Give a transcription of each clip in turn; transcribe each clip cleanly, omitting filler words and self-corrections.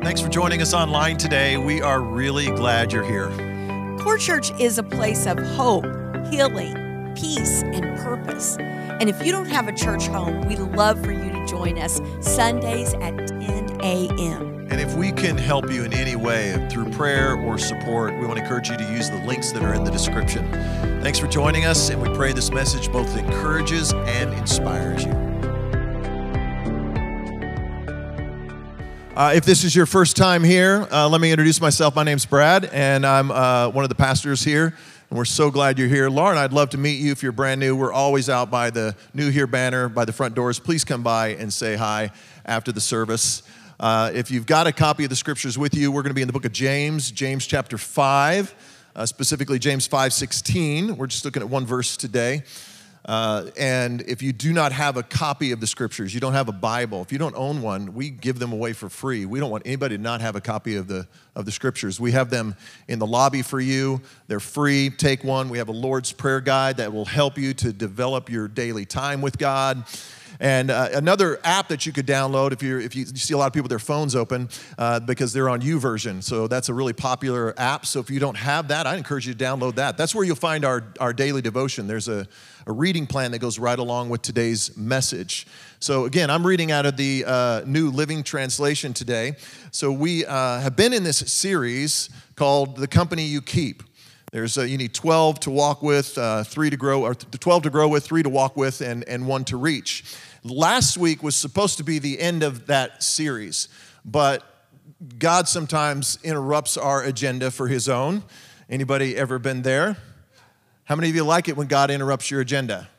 Thanks for joining us online today. We are really glad you're here. Core Church is a place of hope, healing, peace, and purpose. And if you don't have a church home, we'd love for you to join us Sundays at 10 a.m. And if we can help you in any way through prayer or support, we want to encourage you to use the links that are in the description. Thanks for joining us, and we pray this message both encourages and inspires you. If this is your first time here, let me introduce myself. My name's Brad, and I'm one of the pastors here, and we're so glad you're here. Lauren, I'd love to meet you if you're brand new. We're always out by the New Here banner, by the front doors. Please come by and say hi after the service. If you've got a copy of the scriptures with you, we're going to be in the book of James, James chapter 5, specifically James 5:16. We're just looking at one verse today. And if you do not have a copy of the scriptures, you don't have a Bible, if you don't own one, we give them away for free. We don't want anybody to not have a copy of the scriptures. We have them in the lobby for you. They're free. Take one. We have a Lord's Prayer guide that will help you to develop your daily time with God. And another app that you could download if you see a lot of people with their phones open because they're on YouVersion. So that's a really popular app. So if you don't have that, I encourage you to download that. That's where you'll find our daily devotion. There's a reading plan that goes right along with today's message. So again, I'm reading out of the New Living Translation today. So we have been in this series called The Company You Keep. There's you need 12 to walk with, 3 to grow, or 12 to grow with, 3 to walk with, and 1 to reach. Last week was supposed to be the end of that series, but God sometimes interrupts our agenda for his own. Anybody ever been there? How many of you like it when God interrupts your agenda?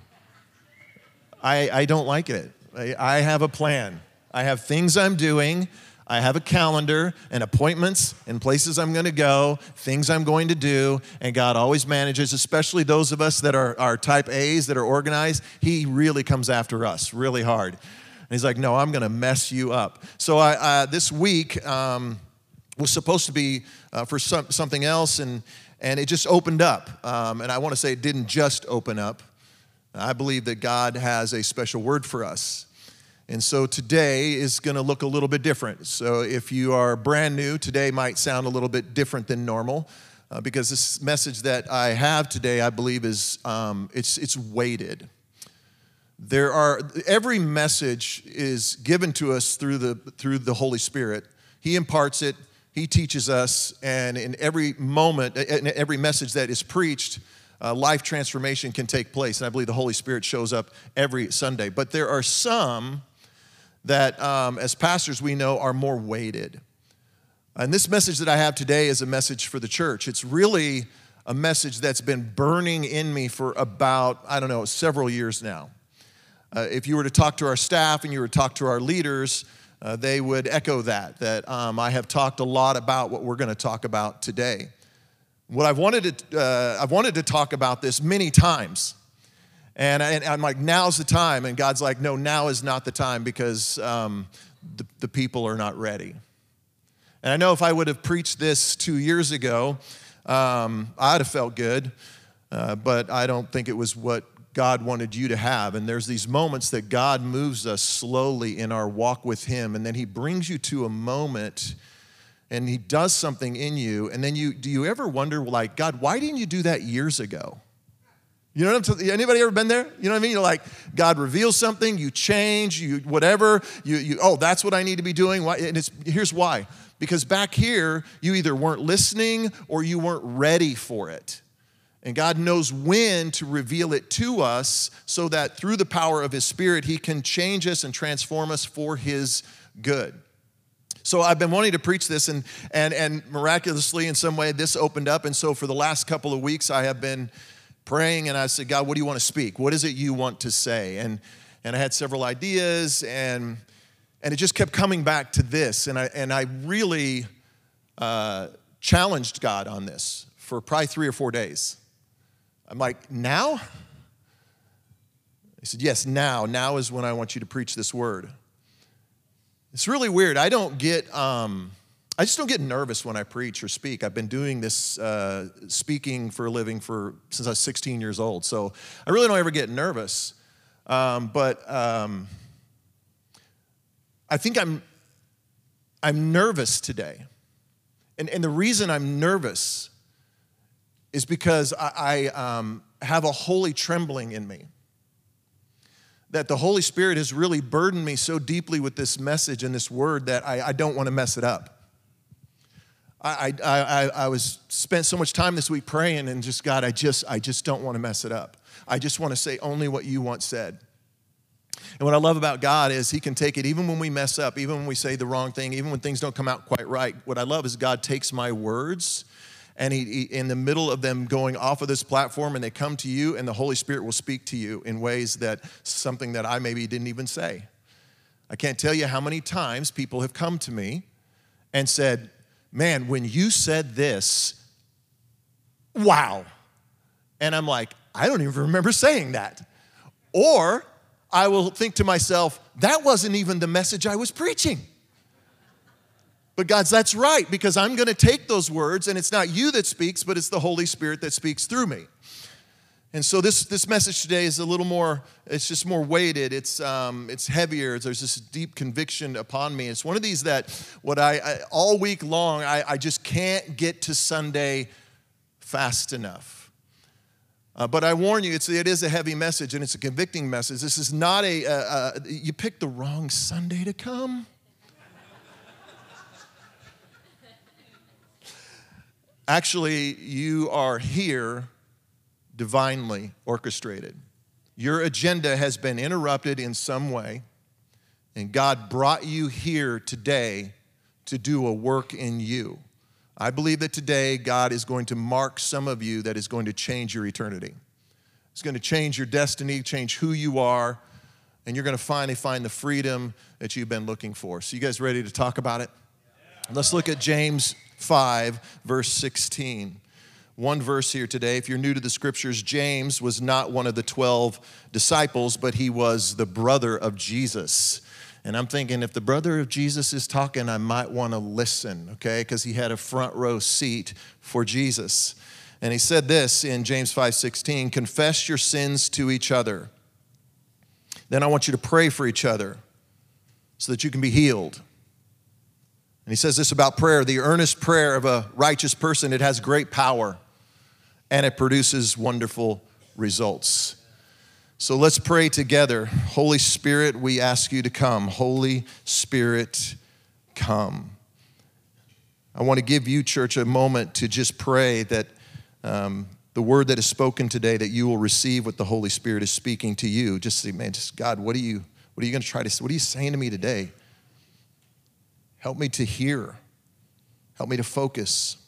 I don't like it. I have a plan. I have things I'm doing. I have a calendar and appointments and places I'm going to go, things I'm going to do, and God always manages, especially those of us that are type A's, that are organized. He really comes after us really hard. And he's like, no, I'm going to mess you up. So this week was supposed to be for something else, and it just opened up. And I want to say it didn't just open up. I believe that God has a special word for us. And so today is going to look a little bit different. So if you are brand new, today might sound a little bit different than normal because this message that I have today, I believe, is it's weighted. Every message is given to us through the Holy Spirit. He imparts it. He teaches us, and in every moment, in every message that is preached, life transformation can take place. And I believe the Holy Spirit shows up every Sunday. But there are some that as pastors we know are more weighted. And this message that I have today is a message for the church. It's really a message that's been burning in me for about, several years now. If you were to talk to our staff and you were to talk to our leaders, they would echo that I have talked a lot about what we're going to talk about today. I've wanted to talk about this many times. And I'm like, now's the time. And God's like, no, now is not the time because the people are not ready. And I know if I would have preached this 2 years ago, I'd have felt good. But I don't think it was what God wanted you to have. And there's these moments that God moves us slowly in our walk with him. And then he brings you to a moment and he does something in you. And then do you ever wonder, like, God, why didn't you do that years ago? You know what I'm saying? Anybody ever been there? You know what I mean? You're like, God reveals something, you change, whatever, that's what I need to be doing. Why? And here's why. Because back here, you either weren't listening or you weren't ready for it. And God knows when to reveal it to us so that through the power of his Spirit, he can change us and transform us for his good. So I've been wanting to preach this, and miraculously in some way this opened up. And so for the last couple of weeks, I have been praying, and I said, God, what do you want to speak? What is it you want to say? And I had several ideas, and it just kept coming back to this. And I really challenged God on this for probably 3 or 4 days. I'm like, now? He said, yes, now. Now is when I want you to preach this word. It's really weird. I just don't get nervous when I preach or speak. I've been doing this speaking for a living since I was 16 years old. So I really don't ever get nervous. But I think I'm nervous today. And the reason I'm nervous is because I have a holy trembling in me. That the Holy Spirit has really burdened me so deeply with this message and this word that I don't want to mess it up. I spent so much time this week praying and just, God, I just don't want to mess it up. I just want to say only what you want said. And what I love about God is he can take it even when we mess up, even when we say the wrong thing, even when things don't come out quite right. What I love is God takes my words and he in the middle of them going off of this platform and they come to you and the Holy Spirit will speak to you in ways that something that I maybe didn't even say. I can't tell you how many times people have come to me and said, man, when you said this, wow. And I'm like, I don't even remember saying that. Or I will think to myself, that wasn't even the message I was preaching. But God's, that's right, because I'm going to take those words, and it's not you that speaks, but it's the Holy Spirit that speaks through me. And so this message today is a little more, it's just more weighted. It's heavier. There's this deep conviction upon me. It's one of these that all week long, I just can't get to Sunday fast enough. But I warn you, it is a heavy message, and it's a convicting message. This is not you picked the wrong Sunday to come. Actually, you are here divinely orchestrated. Your agenda has been interrupted in some way, and God brought you here today to do a work in you. I believe that today God is going to mark some of you that is going to change your eternity. It's going to change your destiny, change who you are, and you're going to finally find the freedom that you've been looking for. So you guys ready to talk about it? Let's look at James 5, verse 16. One verse here today. If you're new to the scriptures, James was not one of the 12 disciples, but he was the brother of Jesus. And I'm thinking, if the brother of Jesus is talking, I might want to listen, okay? Because he had a front row seat for Jesus. And he said this in James 5:16, confess your sins to each other. Then I want you to pray for each other so that you can be healed. And he says this about prayer, the earnest prayer of a righteous person, it has great power and it produces wonderful results. So let's pray together. Holy Spirit, we ask you to come. Holy Spirit, come. I want to give you, church, a moment to just pray that the word that is spoken today, that you will receive what the Holy Spirit is speaking to you. Just say, man, just God, what are you going to try to say? What are you saying to me today? Help me to hear. Help me to focus.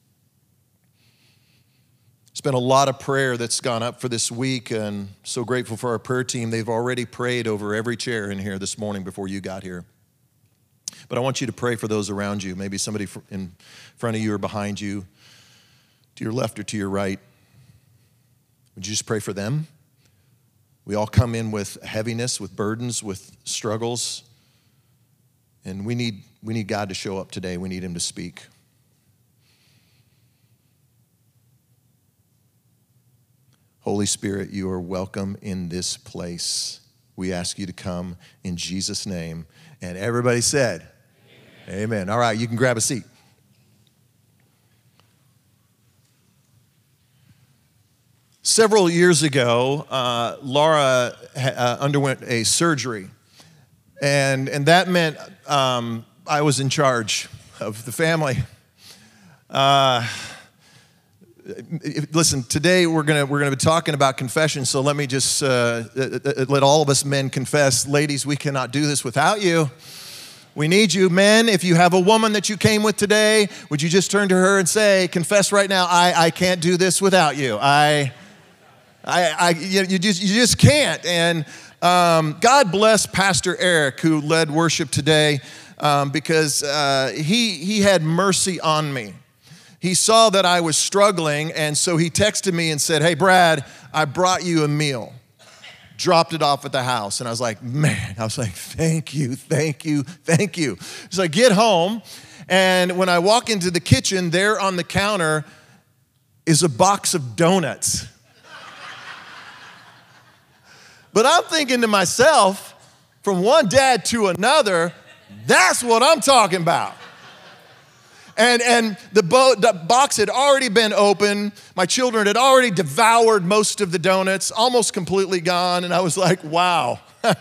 There's been a lot of prayer that's gone up for this week, and so grateful for our prayer team. They've already prayed over every chair in here this morning before you got here. But I want you to pray for those around you, maybe somebody in front of you or behind you, to your left or to your right. Would you just pray for them? We all come in with heaviness, with burdens, with struggles. And we need God to show up today. We need him to speak. Holy Spirit, you are welcome in this place. We ask you to come in Jesus' name. And everybody said, amen. Amen. All right, you can grab a seat. Several years ago, Laura underwent a surgery. And that meant I was in charge of the family. Listen, today we're gonna be talking about confession. So let me just let all of us men confess. Ladies, we cannot do this without you. We need you. Men, if you have a woman that you came with today, would you just turn to her and say, confess right now, I can't do this without you. You just can't. And God bless Pastor Eric, who led worship today, because he had mercy on me. He saw that I was struggling, and so he texted me and said, hey, Brad, I brought you a meal. Dropped it off at the house. And I was like, thank you. So I get home, and when I walk into the kitchen, there on the counter is a box of donuts. But I'm thinking to myself, from one dad to another, That's what I'm talking about. And the box had already been open. My children had already devoured most of the donuts, almost completely gone. And I was like, wow,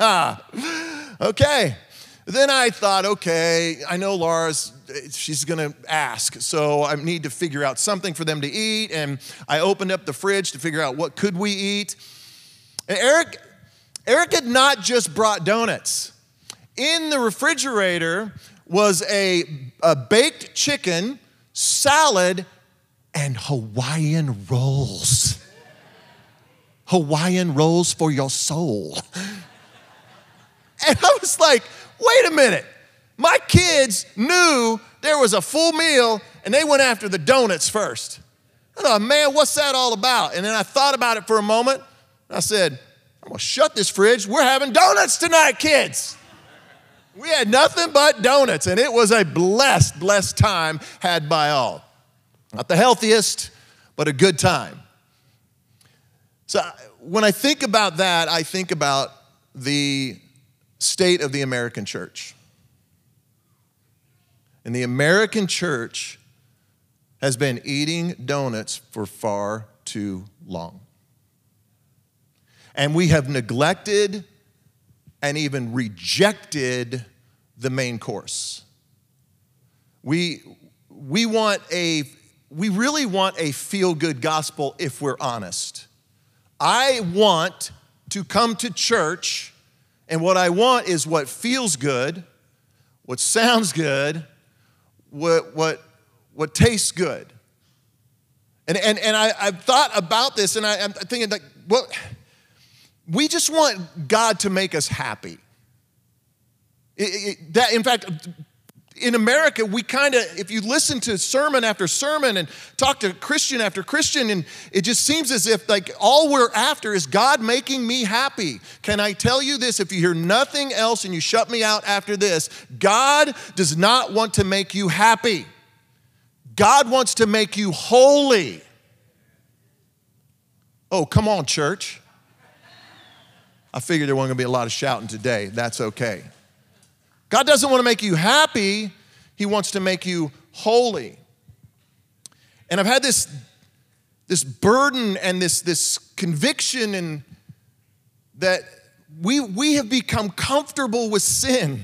okay. Then I thought, okay, I know Laura's, she's gonna ask. So I need to figure out something for them to eat. And I opened up the fridge to figure out what could we eat. And Eric had not just brought donuts. In the refrigerator was a baked chicken, salad, and Hawaiian rolls. Hawaiian rolls for your soul. And I was like, wait a minute. My kids knew there was a full meal, and they went after the donuts first. I thought, man, what's that all about? And then I thought about it for a moment. I said, I'm going to shut this fridge. We're having donuts tonight, kids. We had nothing but donuts, and it was a blessed time had by all. Not the healthiest, but a good time. So when I think about that, I think about the state of the American church. And the American church has been eating donuts for far too long. And we have neglected and even rejected the main course. We really want a feel-good gospel if we're honest. I want to come to church, and what I want is what feels good, what sounds good, what tastes good. And I've thought about this, and I'm thinking, like, well, we just want God to make us happy. In fact, in America, we kind of, if you listen to sermon after sermon and talk to Christian after Christian, and it just seems as if like all we're after is God making me happy. Can I tell you this? If you hear nothing else and you shut me out after this, God does not want to make you happy. God wants to make you holy. Oh, come on, church. I figured there wasn't going to be a lot of shouting today. That's okay. God doesn't want to make you happy. He wants to make you holy. And I've had this burden and this conviction and that we have become comfortable with sin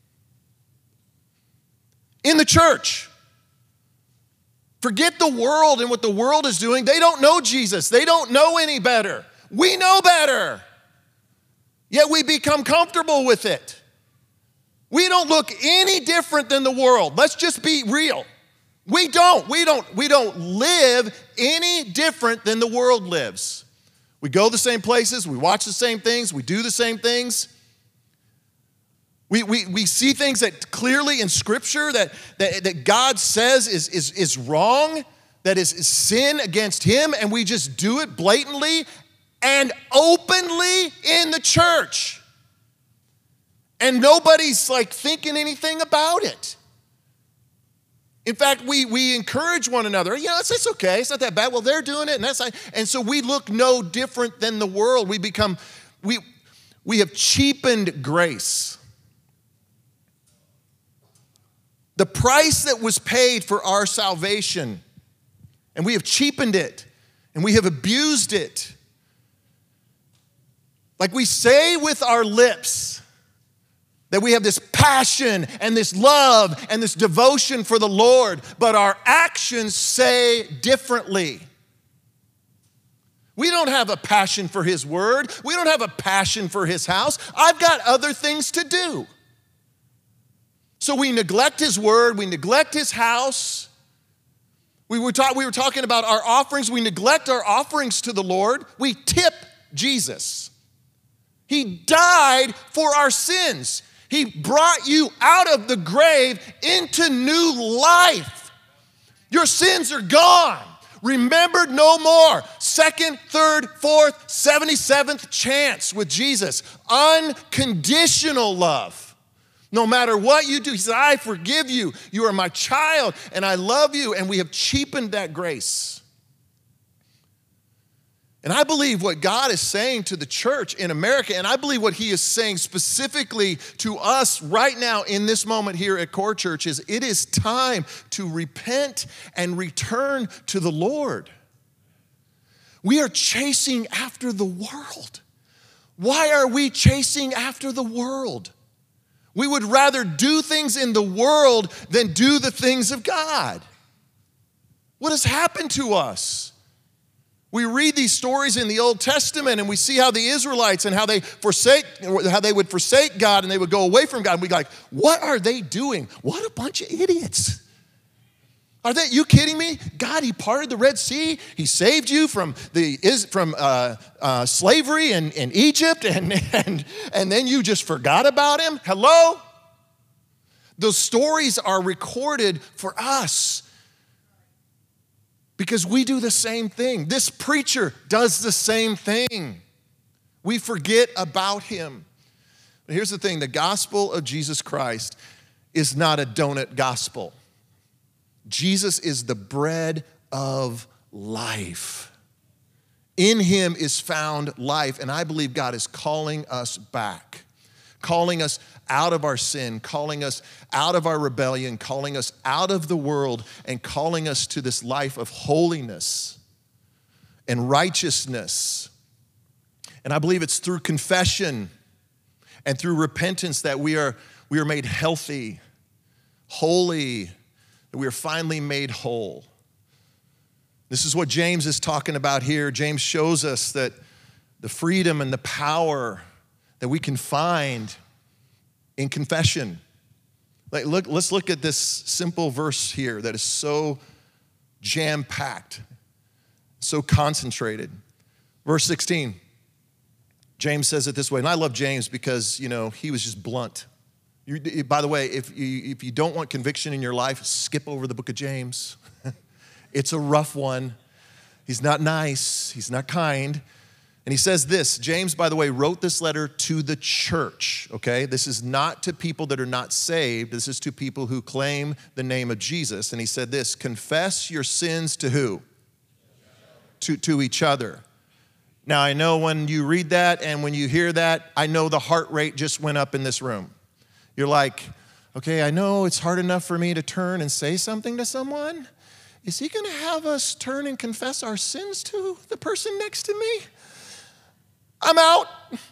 in the church. Forget the world and what the world is doing. They don't know Jesus. They don't know any better. We know better. Yet we become comfortable with it. We don't look any different than the world. Let's just be real. We don't live any different than the world lives. We go the same places, we watch the same things, we do the same things. We see things that clearly in Scripture that God says is wrong, that is sin against Him, and we just do it blatantly and openly in the church. And nobody's like thinking anything about it. In fact, we encourage one another. You know, it's okay. It's not that bad. Well, they're doing it, and that's like, and so we look no different than the world. We have cheapened grace. The price that was paid for our salvation, and we have cheapened it, and we have abused it. Like we say with our lips that we have this passion and this love and this devotion for the Lord, but our actions say differently. We don't have a passion for His word. We don't have a passion for His house. I've got other things to do. So we neglect His word, we neglect His house. We were talking about our offerings. We neglect our offerings to the Lord. We tip Jesus. He died for our sins. He brought you out of the grave into new life. Your sins are gone. Remembered no more. Second, third, fourth, 77th chance with Jesus. Unconditional love. No matter what you do, He said, I forgive you. You are my child, and I love you. And we have cheapened that grace. And I believe what God is saying to the church in America, and I believe what he is saying specifically to us right now in this moment here at Core Church, is it is time to repent and return to the Lord. We are chasing after the world. Why are we chasing after the world? We would rather do things in the world than do the things of God. What has happened to us? We read these stories in the Old Testament and we see how the Israelites and how they would forsake God and they would go away from God. And we'd be like, what are they doing? What a bunch of idiots. You kidding me? God, he parted the Red Sea. He saved you from slavery in Egypt and then you just forgot about him? Hello? Those stories are recorded for us. Because we do the same thing. This preacher does the same thing. We forget about him. But here's the thing, the gospel of Jesus Christ is not a donut gospel. Jesus is the bread of life. In him is found life, and I believe God is calling us back, calling us out of our sin, calling us out of our rebellion, calling us out of the world, and calling us to this life of holiness and righteousness. And I believe it's through confession and through repentance that we are made healthy, holy, that we are finally made whole. This is what James is talking about here. James shows us that the freedom and the power that we can find in confession. Let's look at this simple verse here that is so jam-packed, so concentrated. Verse 16, James says it this way, and I love James because, he was just blunt. By the way, if you don't want conviction in your life, skip over the book of James. It's a rough one. He's not nice. He's not kind. And he says this, James, by the way, wrote this letter to the church, okay? This is not to people that are not saved. This is to people who claim the name of Jesus. And he said this, confess your sins to who? To each other. Now, I know when you read that and when you hear that, I know the heart rate just went up in this room. You're like, okay, I know it's hard enough for me to turn and say something to someone. Is he going to have us turn and confess our sins to the person next to me? I'm out.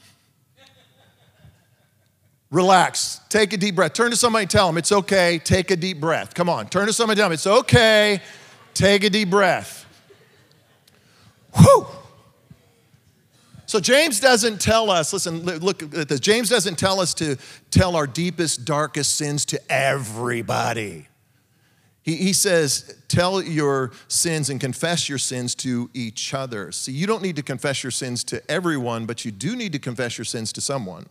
Relax. Take a deep breath. Turn to somebody and tell them, it's okay. Take a deep breath. Come on. Turn to somebody and tell them, it's okay. Take a deep breath. Whew. So James doesn't tell us, listen, look at this. James doesn't tell us to tell our deepest, darkest sins to everybody. He says, tell your sins and confess your sins to each other. See, you don't need to confess your sins to everyone, but you do need to confess your sins to someone.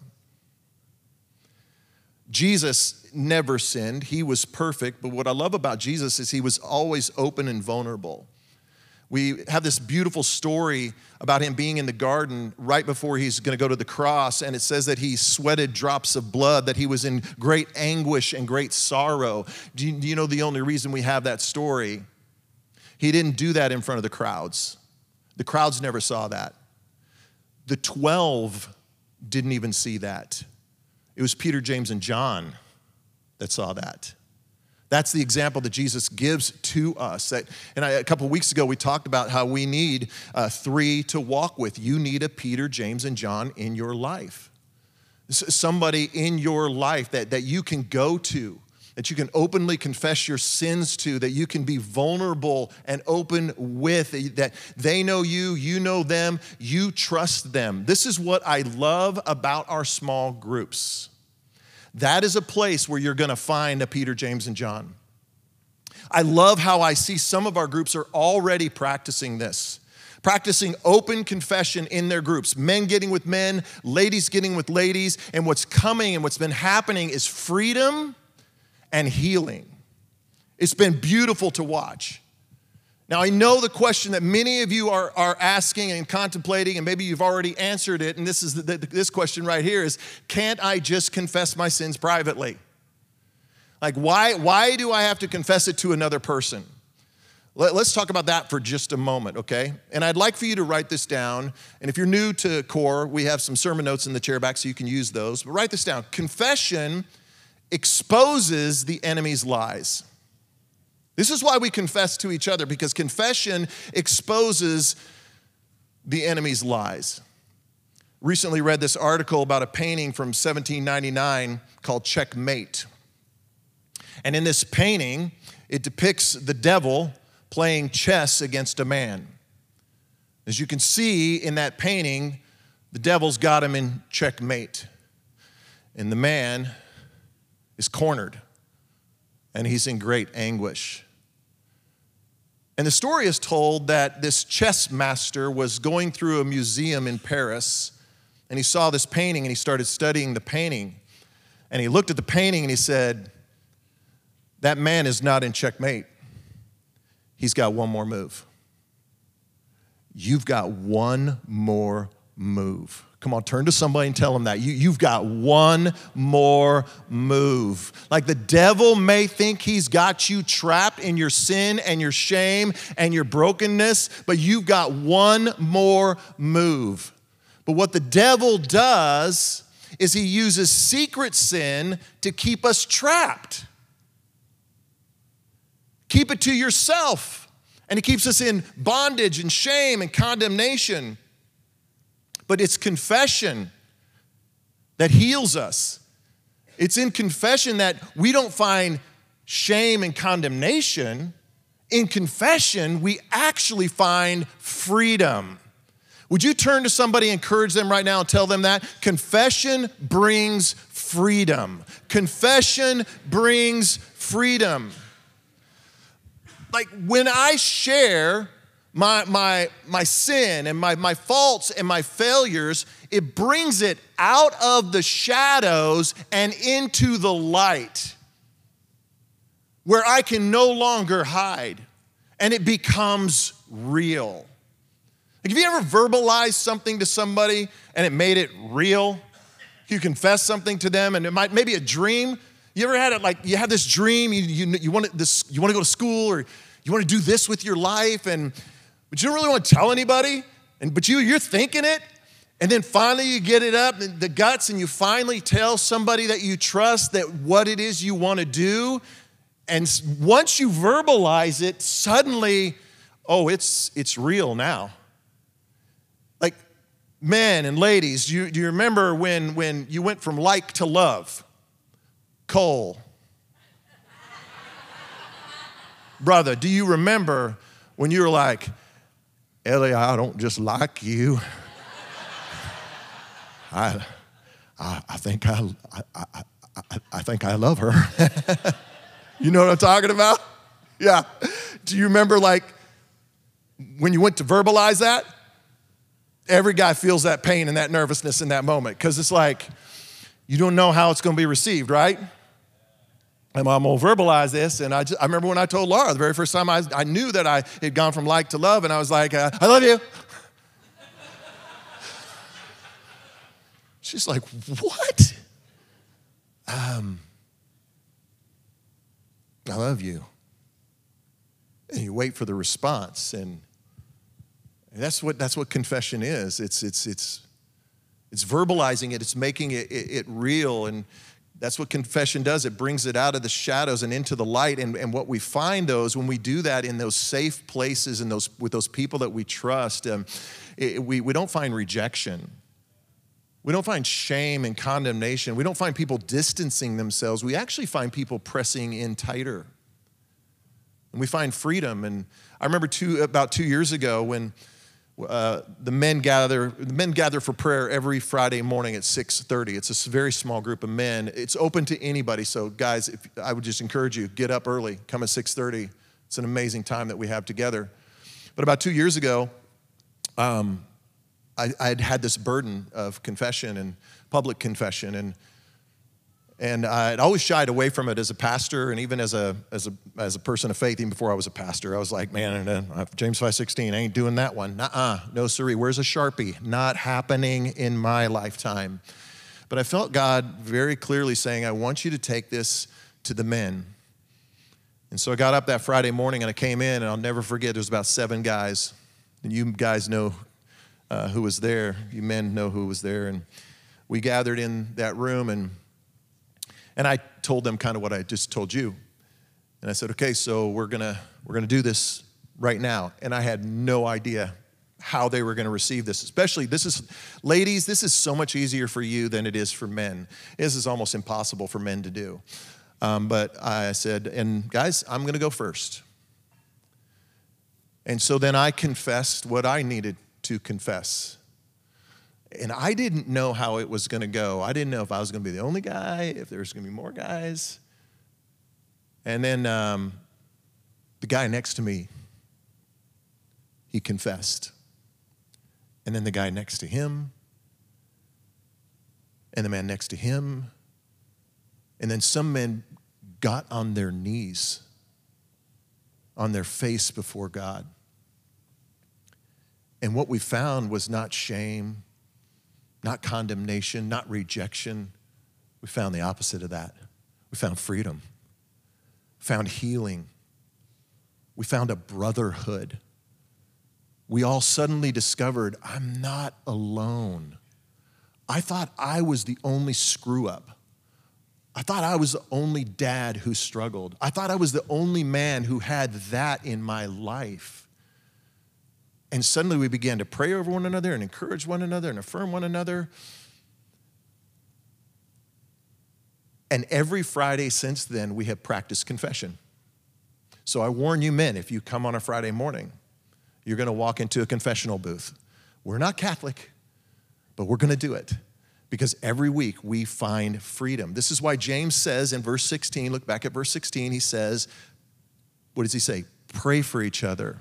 Jesus never sinned. He was perfect, but what I love about Jesus is he was always open and vulnerable. We have this beautiful story about him being in the garden right before he's going to go to the cross, and it says that he sweated drops of blood, that he was in great anguish and great sorrow. Do you know the only reason we have that story? He didn't do that in front of the crowds. The crowds never saw that. The 12 didn't even see that. It was Peter, James, and John that saw that. That's the example that Jesus gives to us. A couple of weeks ago, we talked about how we need 3 to walk with. You need a Peter, James, and John in your life. Somebody in your life that you can go to, that you can openly confess your sins to, that you can be vulnerable and open with, that they know you, you know them, you trust them. This is what I love about our small groups. That is a place where you're going to find a Peter, James, and John. I love how I see some of our groups are already practicing this, practicing open confession in their groups, men getting with men, ladies getting with ladies, and what's coming and what's been happening is freedom and healing. It's been beautiful to watch. Now, I know the question that many of you are asking and contemplating, and maybe you've already answered it, and this is this question right here is, can't I just confess my sins privately? Like, why do I have to confess it to another person? Let's talk about that for just a moment, okay? And I'd like for you to write this down. And if you're new to CORE, we have some sermon notes in the chair back so you can use those. But write this down. Confession exposes the enemy's lies. This is why we confess to each other, because confession exposes the enemy's lies. Recently read this article about a painting from 1799 called Checkmate. And in this painting, it depicts the devil playing chess against a man. As you can see in that painting, the devil's got him in checkmate. And the man is cornered, and he's in great anguish. And the story is told that this chess master was going through a museum in Paris, and he saw this painting, and he started studying the painting. And he looked at the painting, and he said, that man is not in checkmate. He's got one more move. You've got one more move. Come on, turn to somebody and tell them that. You've got one more move. Like the devil may think he's got you trapped in your sin and your shame and your brokenness, but you've got one more move. But what the devil does is he uses secret sin to keep us trapped. Keep it to yourself. And it keeps us in bondage and shame and condemnation. But it's confession that heals us. It's in confession that we don't find shame and condemnation. In confession, we actually find freedom. Would you turn to somebody, encourage them right now and tell them that? Confession brings freedom. Confession brings freedom. Like when I share my sin and my faults and my failures, it brings it out of the shadows and into the light where I can no longer hide, and it becomes real. Like, have you ever verbalized something to somebody and it made it real? You confess something to them and it might maybe a dream. You ever had it like you have this dream, you want to go to school or you want to do this with your life, but you don't really want to tell anybody, but you're thinking it, and then finally you get it up, the guts, and you finally tell somebody that you trust that what it is you want to do, and once you verbalize it, suddenly, oh, it's real now. Like, men and ladies, do you remember when you went from like to love? Cole. Brother, do you remember when you were like, Ellie, I don't just like you. I think I love her. You know what I'm talking about? Yeah. Do you remember like when you went to verbalize that? Every guy feels that pain and that nervousness in that moment because it's like you don't know how it's going to be received, right? And I'm going to verbalize this. And I remember when I told Laura the very first time I knew that I had gone from like to love, and I was like, I love you. She's like, what? I love you. And you wait for the response. And that's what confession is. It's verbalizing it. It's making it real. And that's what confession does. It brings it out of the shadows and into the light. And what we find when we do that in those safe places and with those people that we trust, we don't find rejection. We don't find shame and condemnation. We don't find people distancing themselves. We actually find people pressing in tighter. And we find freedom. And I remember about 2 years ago when the men gather for prayer every Friday morning at 6:30. It's a very small group of men. It's open to anybody. So guys, I would just encourage you, get up early, come at 6:30. It's an amazing time that we have together. But about 2 years ago, I'd had this burden of confession and public confession, and I'd always shied away from it as a pastor and even as a person of faith. Even before I was a pastor, I was like, man, James 5:16, I ain't doing that one. No siree. Where's a Sharpie? Not happening in my lifetime. But I felt God very clearly saying, I want you to take this to the men. And so I got up that Friday morning and I came in, and I'll never forget, there was about 7 guys. And you guys know who was there. You men know who was there. And we gathered in that room, and I told them kind of what I just told you. And I said, okay, so we're gonna do right now. And I had no idea how they were going to receive this. Especially, ladies, this is so much easier for you than it is for men. This is almost impossible for men to do. But I said, and guys, I'm going to go first. And so then I confessed what I needed to confess. And I didn't know how it was going to go. I didn't know if I was going to be the only guy, if there was going to be more guys. And then the guy next to me, he confessed. And then the guy next to him, and the man next to him, and then some men got on their knees, on their face before God. And what we found was not shame, not condemnation, not rejection. We found the opposite of that. We found freedom, found healing. We found a brotherhood. We all suddenly discovered, I'm not alone. I thought I was the only screw up. I thought I was the only dad who struggled. I thought I was the only man who had that in my life. And suddenly we began to pray over one another and encourage one another and affirm one another. And every Friday since then, we have practiced confession. So I warn you men, if you come on a Friday morning, you're going to walk into a confessional booth. We're not Catholic, but we're going to do it because every week we find freedom. This is why James says in verse 16, look back at verse 16, he says, what does he say? Pray for each other.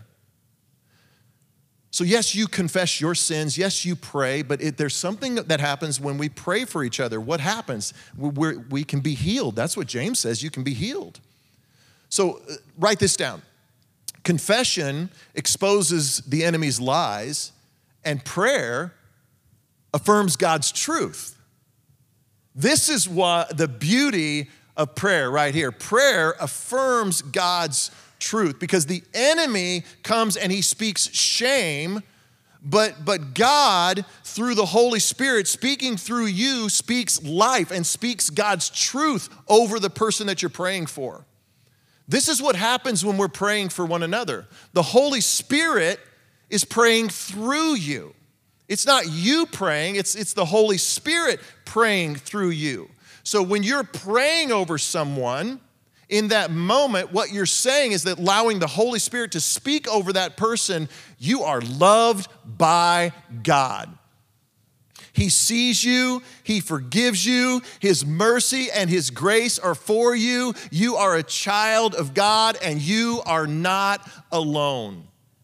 So yes, you confess your sins. Yes, you pray, but there's something that happens when we pray for each other. What happens? We can be healed. That's what James says, you can be healed. So write this down. Confession exposes the enemy's lies, and prayer affirms God's truth. This is what the beauty of prayer right here. Prayer affirms God's truth because the enemy comes and he speaks shame, but God, through the Holy Spirit, speaking through you, speaks life and speaks God's truth over the person that you're praying for. This is what happens when we're praying for one another. The Holy Spirit is praying through you. It's not you praying, it's the Holy Spirit praying through you. So when you're praying over someone, in that moment, what you're saying is that allowing the Holy Spirit to speak over that person, you are loved by God. He sees you, he forgives you, his mercy and his grace are for you. You are a child of God and you are not alone.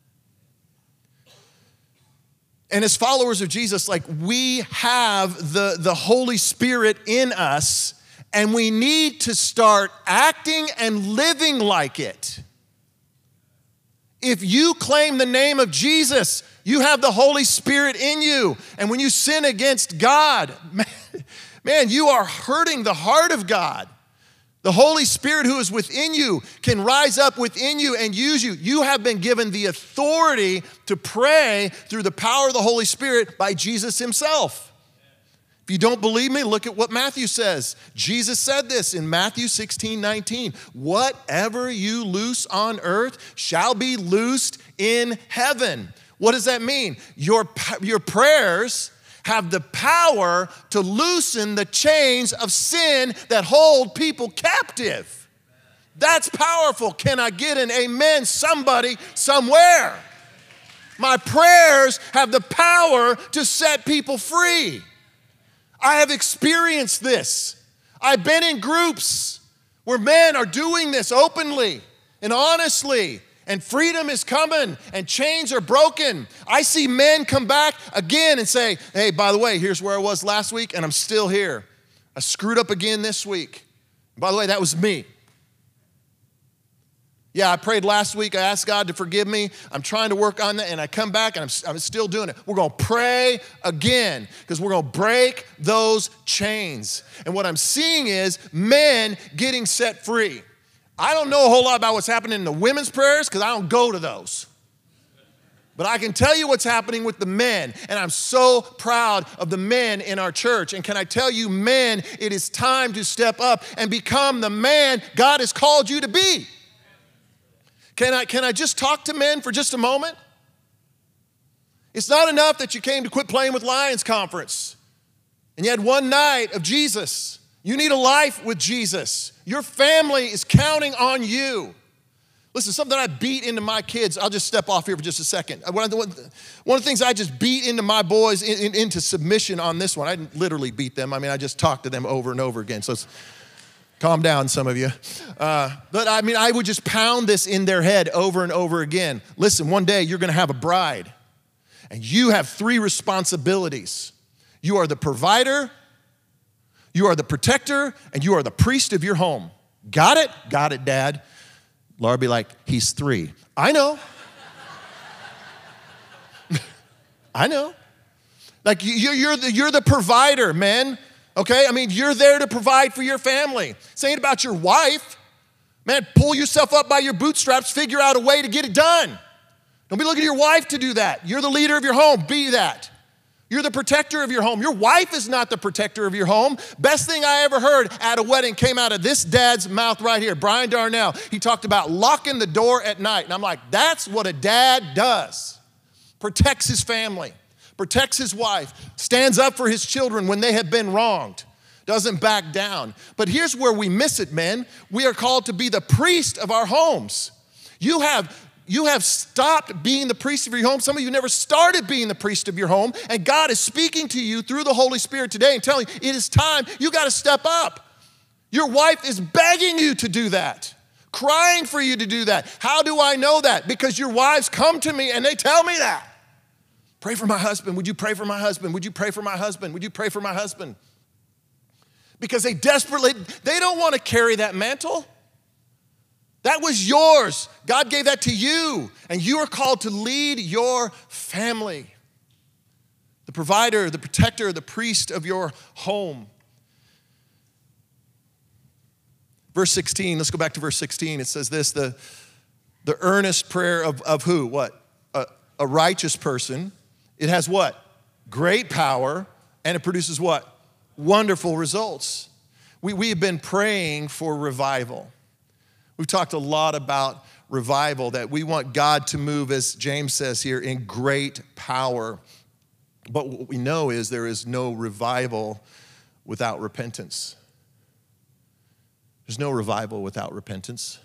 And as followers of Jesus, we have the Holy Spirit in us, and we need to start acting and living like it. If you claim the name of Jesus, you have the Holy Spirit in you. And when you sin against God, man, you are hurting the heart of God. The Holy Spirit who is within you can rise up within you and use you. You have been given the authority to pray through the power of the Holy Spirit by Jesus himself. If you don't believe me, look at what Matthew says. Jesus said this in Matthew 16:19. Whatever you loose on earth shall be loosed in heaven. What does that mean? Your prayers have the power to loosen the chains of sin that hold people captive. That's powerful. Can I get an amen, somebody, somewhere? My prayers have the power to set people free. I have experienced this. I've been in groups where men are doing this openly and honestly, and freedom is coming and chains are broken. I see men come back again and say, hey, by the way, here's where I was last week and I'm still here. I screwed up again this week. By the way, that was me. Yeah, I prayed last week. I asked God to forgive me. I'm trying to work on that, and I come back, and I'm still doing it. We're going to pray again because we're going to break those chains. And what I'm seeing is men getting set free. I don't know a whole lot about what's happening in the women's prayers because I don't go to those. But I can tell you what's happening with the men, and I'm so proud of the men in our church. And can I tell you, men, it is time to step up and become the man God has called you to be. Can I just talk to men for just a moment? It's not enough that you came to Quit Playing with Lions conference and you had one night of Jesus. You need a life with Jesus. Your family is counting on you. Listen, something I beat into my kids, I'll just step off here for just a second. One of the things I just beat into my boys into submission on this one, I didn't literally beat them. I mean, I just talked to them over and over again. So calm down, some of you. But I mean, I would just pound this in their head over and over again. Listen, one day you're gonna have a bride, and you have 3 responsibilities. You are the provider, you are the protector, and you are the priest of your home. Got it? Got it, Dad. Laura be like, he's 3. I know. I know. Like you're the provider, man. Okay? I mean, you're there to provide for your family. This ain't about your wife. Man, pull yourself up by your bootstraps, figure out a way to get it done. Don't be looking at your wife to do that. You're the leader of your home. Be that. You're the protector of your home. Your wife is not the protector of your home. Best thing I ever heard at a wedding came out of this dad's mouth right here, Brian Darnell. He talked about locking the door at night. And I'm like, that's what a dad does. Protects his family, protects his wife, stands up for his children when they have been wronged, doesn't back down. But here's where we miss it, men. We are called to be the priest of our homes. You have stopped being the priest of your home. Some of you never started being the priest of your home. And God is speaking to you through the Holy Spirit today and telling you it is time. You got to step up. Your wife is begging you to do that, crying for you to do that. How do I know that? Because your wives come to me and they tell me that. Pray for my husband. Would you pray for my husband? Would you pray for my husband? Would you pray for my husband? Because they don't want to carry that mantle. That was yours. God gave that to you, and you are called to lead your family. The provider, the protector, the priest of your home. Verse 16, let's go back to verse 16. It says this, the earnest prayer of who? What? A righteous person. It has what? Great power, and it produces what? Wonderful results. We have been praying for revival. We've talked a lot about revival, that we want God to move, as James says here, in great power. But what we know is there is no revival without repentance. There's no revival without repentance.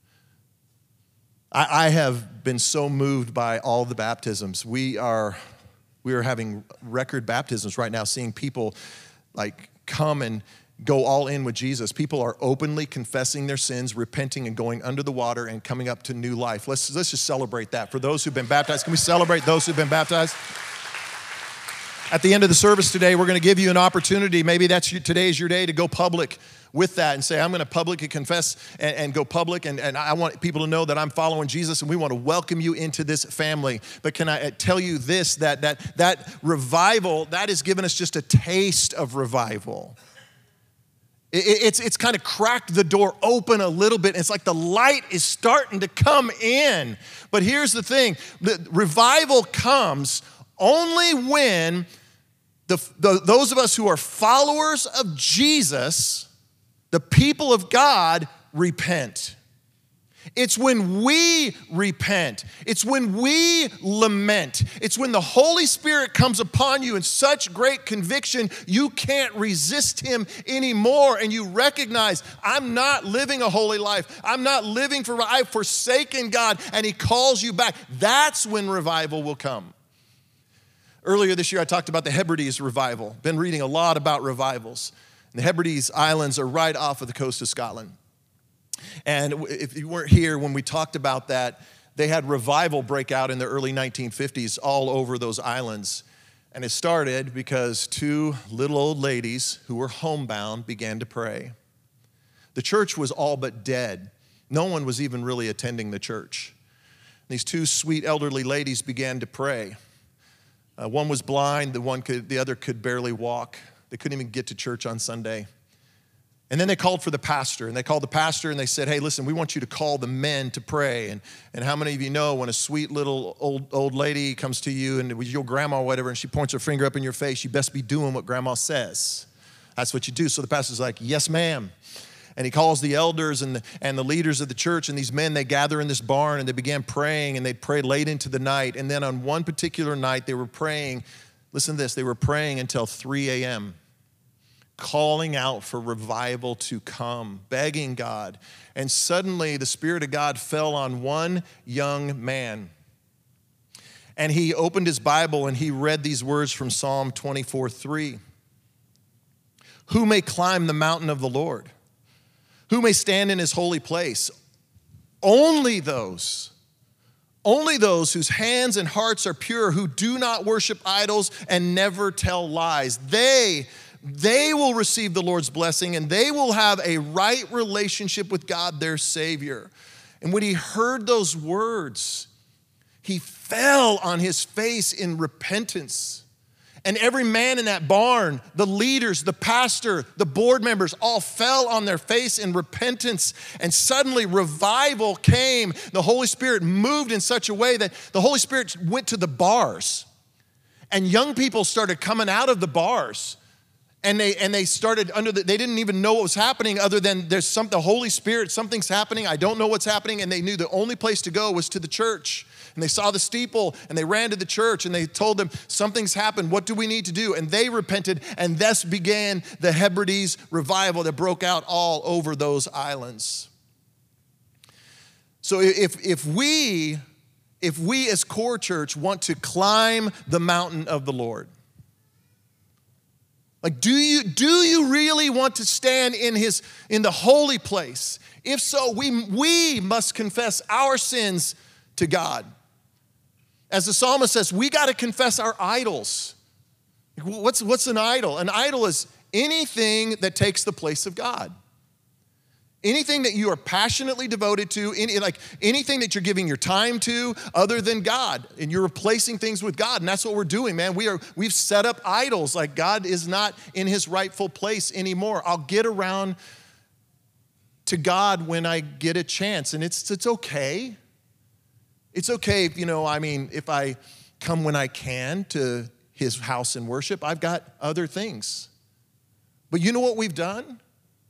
I have been so moved by all the baptisms. We are having record baptisms right now, seeing people like come and go all in with Jesus. People are openly confessing their sins, repenting, and going under the water and coming up to new life. Let's just celebrate that. For those who've been baptized, can we celebrate those who've been baptized? At the end of the service today, we're going to give you an opportunity. Maybe today is your day to go public with that and say, I'm going to publicly confess and go public, and I want people to know that I'm following Jesus, and we want to welcome you into this family. But can I tell you this, that revival, that has given us just a taste of revival. It's kind of cracked the door open a little bit. It's like the light is starting to come in. But here's the thing, the revival comes only when those of us who are followers of Jesus, the people of God, repent. It's when we repent. It's when we lament. It's when the Holy Spirit comes upon you in such great conviction, you can't resist Him anymore. And you recognize, I'm not living a holy life. I'm not living I've forsaken God, and He calls you back. That's when revival will come. Earlier this year, I talked about the Hebrides revival. Been reading a lot about revivals. The Hebrides Islands are right off of the coast of Scotland. And if you weren't here when we talked about that, they had revival break out in the early 1950s all over those islands. And it started because 2 little old ladies who were homebound began to pray. The church was all but dead. No one was even really attending the church. These 2 sweet elderly ladies began to pray. One was blind, the other could barely walk. They couldn't even get to church on Sunday. And then they called for the pastor, and they called the pastor and they said, hey, listen, we want you to call the men to pray. And how many of you know when a sweet little old lady comes to you and with your grandma or whatever, and she points her finger up in your face, you best be doing what grandma says. That's what you do. So the pastor's like, yes, ma'am. And he calls the elders and the leaders of the church, and these men, they gather in this barn and they began praying, and they'd pray late into the night. And then on one particular night, they were praying, listen to this, they were praying until 3 a.m., calling out for revival to come, begging God. And suddenly the Spirit of God fell on one young man. And he opened his Bible and he read these words from Psalm 24:3. Who may climb the mountain of the Lord? Who may stand in his holy place? Only those whose hands and hearts are pure, who do not worship idols and never tell lies. They will receive the Lord's blessing, and they will have a right relationship with God, their Savior. And when he heard those words, he fell on his face in repentance. And every man in that barn, the leaders, the pastor, the board members, all fell on their face in repentance. And suddenly revival came. The Holy Spirit moved in such a way that the Holy Spirit went to the bars. And young people started coming out of the bars. And they started they didn't even know what was happening other than the Holy Spirit, something's happening. I don't know what's happening. And they knew the only place to go was to the church. And they saw the steeple and they ran to the church and they told them, something's happened. What do we need to do? And they repented, and thus began the Hebrides revival that broke out all over those islands. So if we as Core Church want to climb the mountain of the Lord, like, do you really want to stand in the holy place? If so, we must confess our sins to God. As the psalmist says, we got to confess our idols. What's an idol? An idol is anything that takes the place of God. Anything that you are passionately devoted to, anything that you're giving your time to other than God, and you're replacing things with God, and that's what we're doing, man. We've set up idols. Like, God is not in his rightful place anymore. I'll get around to God when I get a chance, and it's okay. It's okay if I come when I can to his house and worship. I've got other things. But you know what we've done?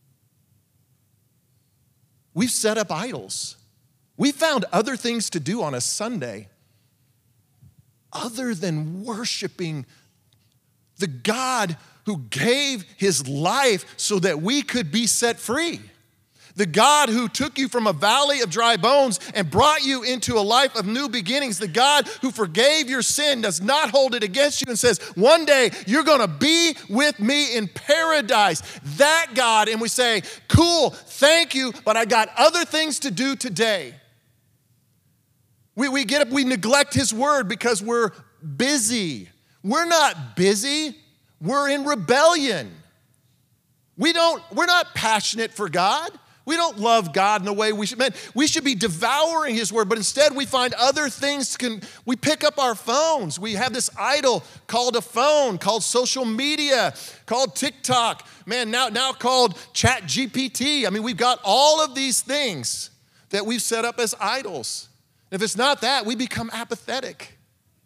We've set up idols. We found other things to do on a Sunday other than worshiping the God who gave his life so that we could be set free. The God who took you from a valley of dry bones and brought you into a life of new beginnings. The God who forgave your sin, does not hold it against you, and says, one day you're going to be with me in paradise. That God, and we say, cool, thank you, but I got other things to do today. We get up, we neglect his word because we're busy. We're not busy, we're in rebellion. We're not passionate for God. We don't love God in the way we should. Man, we should be devouring his word, but instead we find other things. We pick up our phones. We have this idol called a phone, called social media, called TikTok, man, now called ChatGPT. I mean, we've got all of these things that we've set up as idols. If it's not that, we become apathetic.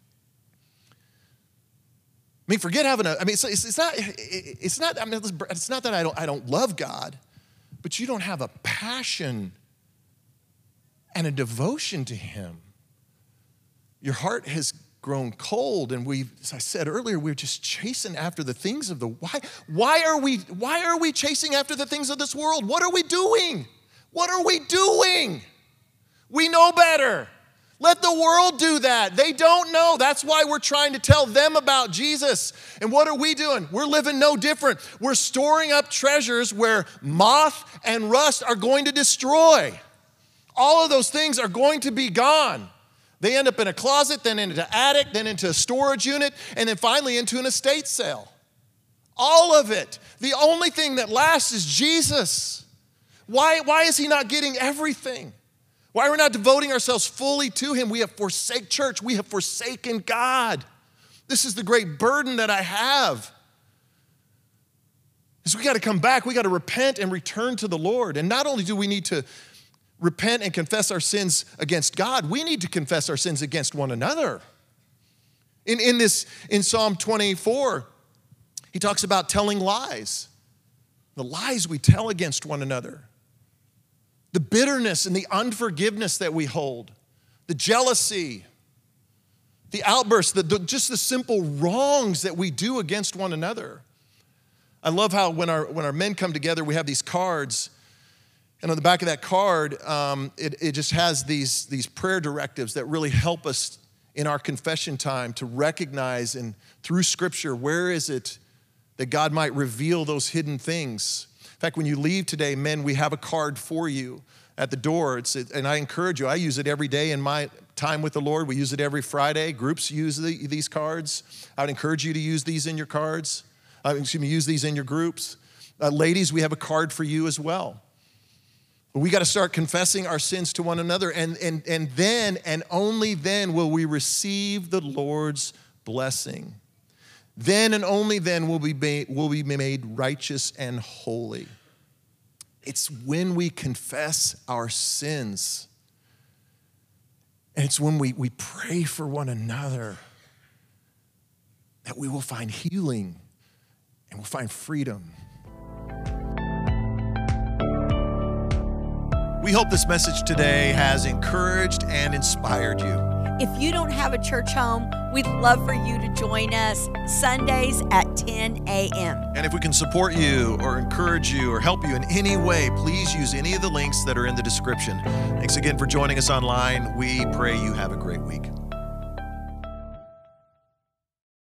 I mean, forget having it's not that I don't love God. But you don't have a passion and a devotion to him. Your heart has grown cold, and as I said earlier, we're just chasing after the things of the why are we chasing after the things of this world? What are we doing? What are we doing? We know better. Let the world do that. They don't know. That's why we're trying to tell them about Jesus. And what are we doing? We're living no different. We're storing up treasures where moth and rust are going to destroy. All of those things are going to be gone. They end up in a closet, then into an attic, then into a storage unit, and then finally into an estate sale. All of it. The only thing that lasts is Jesus. Why is he not getting everything? Why are we not devoting ourselves fully to him? We have forsaken church. We have forsaken God. This is the great burden that I have. Because we got to come back. We got to repent and return to the Lord. And not only do we need to repent and confess our sins against God, we need to confess our sins against one another. In Psalm 24, he talks about telling lies. The lies we tell against one another. The bitterness and the unforgiveness that we hold. The jealousy. The outbursts, just the simple wrongs that we do against one another. I love how when our men come together, we have these cards. And on the back of that card, it just has these prayer directives that really help us in our confession time to recognize and through Scripture, where is it that God might reveal those hidden things. In fact, when you leave today, men, we have a card for you at the door. And I encourage you, I use it every day in my time with the Lord. We use it every Friday. Groups use these cards. I would encourage you to use these in your cards. Use these in your groups. Ladies, we have a card for you as well. We got to start confessing our sins to one another, and then and only then will we receive the Lord's blessing. Then and only then will we be made righteous and holy. It's when we confess our sins, and it's when we pray for one another that we will find healing and we'll find freedom. We hope this message today has encouraged and inspired you. If you don't have a church home, we'd love for you to join us Sundays at 10 a.m. And if we can support you or encourage you or help you in any way, please use any of the links that are in the description. Thanks again for joining us online. We pray you have a great week.